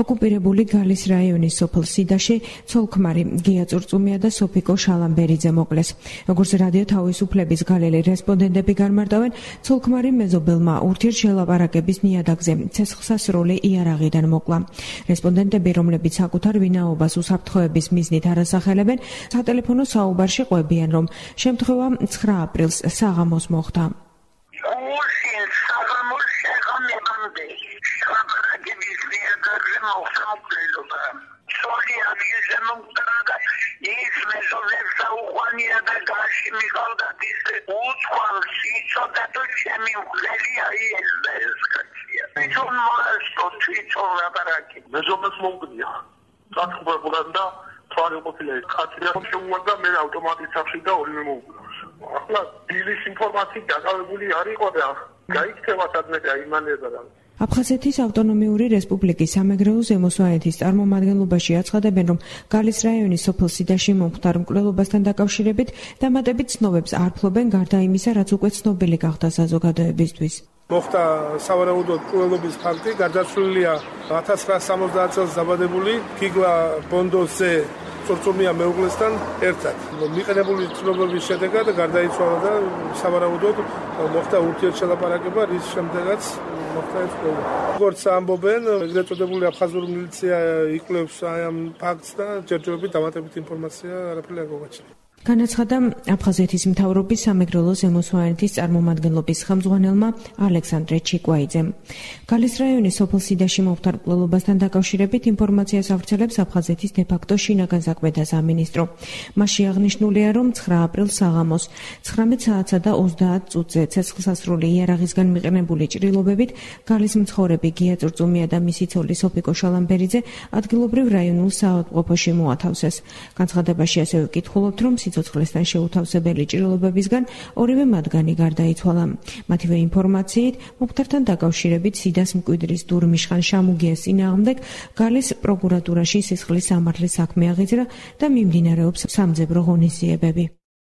ოკუპირებული გალის რაიონის სოფელ სიდაში ცოლ-ქმარი გია წურწუმია და სოფიკო შალამბერიძე მოკლეს. როგორც რადიო თავისუფლების გალელი რესპონდენტები განმარტავენ, ცოლ-ქმარი მეზობელმა ურთიერთშელაპარაკების ნიადაგზე ცეცხლსასროლი იარაღიდან მოკლა. რესპონდენტები, რომლებიც საკუთარ ვინაობას უსაფრთხოების მიზნით არასახელებენ, სატელეფონო საუბარში ყვებიან, რომ შემთხვევა 9 აპრილს საღამოს მოხდა. მეზობელს მოგდია სათხოვებულად და თვარი ყოფილა ხათია შეუვარდა მე ავტომატით სახში და ორივე მოვუდგა. ახლა დილის ინფორმაცია დაკავებული არ იყო და გაიქცევა სადმე დაიმალება და აფხაზეთის ავტონომიური რესპუბლიკის სამეგრელო ზემო სვანეთის წარმომადგენლობაში აცხადებენ, რომ გალის რაიონის სოფელ სიდაში მომხდარ მკვლელობასთან დაკავშირებით დამატებით ცნობებს არ ფლობენ, გარდა იმისა, რაც უკვე ცნობილი გახდა საზოგადოებისთვის. მოხდა სავარაუდო მკვლელობის ფაქტი, გარდაცვლილია 1970 წელს დაბადებული გიგლა ბონდოზე წურწუმია მეუღლესთან ერთად. მიყენებული ცნობების შედეგად გარდაიცვალა და სავარაუდოდ მოხდა ურთიერთშელაპარაკება, რის შემდეგაც მოხდა ეს პრობლემა. როგორც ამბობენ, ეგრეთ წოდებული აფხაზური მილიცია იკვლევს ამ ფაქტს და ჯერჯერობით დამატებით ინფორმაცია არაფერი არ გვაჩნია. განაცხადა აფხაზეთის მთავრობის სამეგრელო ზემო სვანეთის წარმომადგენლობის ხელმძღვანელმა ალექსანდრე ჩიკვაიძემ. გალის რაიონის სოფელ სიდაში მომხდარ მკვლელობასთან დაკავშირებით ინფორმაციას ავრცელებს აფხაზეთის დე-ფაქტო შინაგან საქმეთა სამინისტრო. მასში აღნიშნულია, რომ 9 აპრილს საღამოს 19 საათსა და 30 წუთზე ცეცხლსასროლი იარაღისგან მიყენებული ჭრილობებით გალის მცხოვრები გია წურწუმია და მისი ცოლი სოფიკო შალამბერიძე ადგილობრივ რაიონულ საავადმყოფოში მოათავსეს. განცხადებაში ასევე ვკითხულობთ, რომ სიცოცხლესთან შეუთავსებელი ჭრილობებისგან ორივე მათგანი გარდაიცვალა. მათივე ინფორმაციით, მომხდართან დაკავშირებით სიდას მკვიდრის დურმიშხან შამუგიას წინააღმდეგ გალის პროკურატურაში სისხლის სამართლის საქმე აღიძრა და მიმდინარეობს სამძებრო ღონისძიებები.